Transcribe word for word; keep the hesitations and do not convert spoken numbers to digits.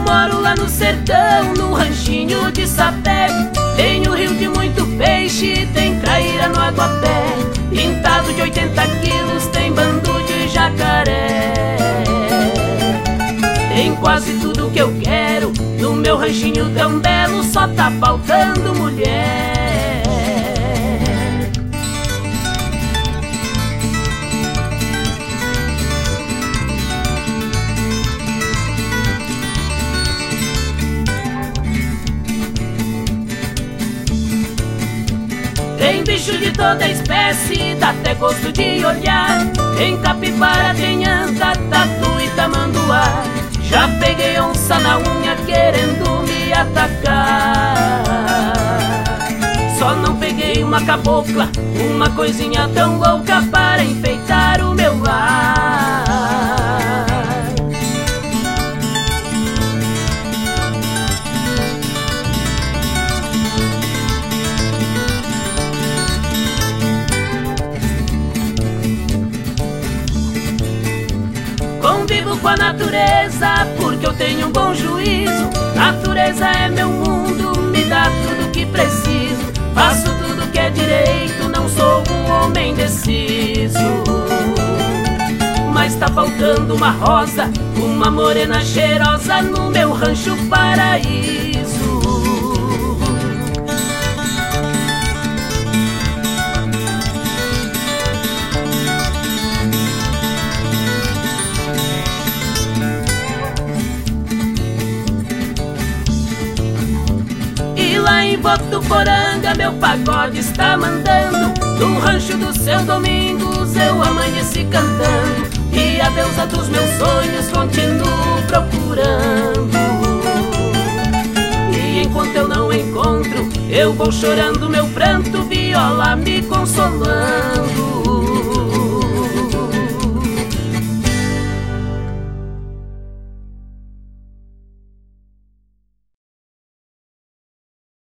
moro lá no sertão, num ranchinho de sapé. Tem o rio de muito peixe, tem traíra no aguapé. Pintado de oitenta quilos, tem bando de jacaré. Tem quase tudo que eu quero no meu ranchinho tão belo, só tá faltando mulher. Tem bicho de toda espécie, dá até gosto de olhar. Tem capivara, tem anta, tatu e tamanduá. Já peguei onça na unha querendo me atacar. Só não peguei uma cabocla, uma coisinha tão louca para enfeitar o meu lar. Convivo com a natureza porque eu tenho um bom juízo. Natureza é meu mundo, me dá tudo que preciso. Faço tudo que é direito, não sou um homem indeciso. Mas tá faltando uma rosa, uma morena cheirosa no meu rancho paraíso. Lá em Votuporanga meu pagode está mandando. No rancho do seu Domingos eu amanheci cantando. E a deusa dos meus sonhos continuo procurando. E enquanto eu não encontro, eu vou chorando meu pranto, viola me consolando.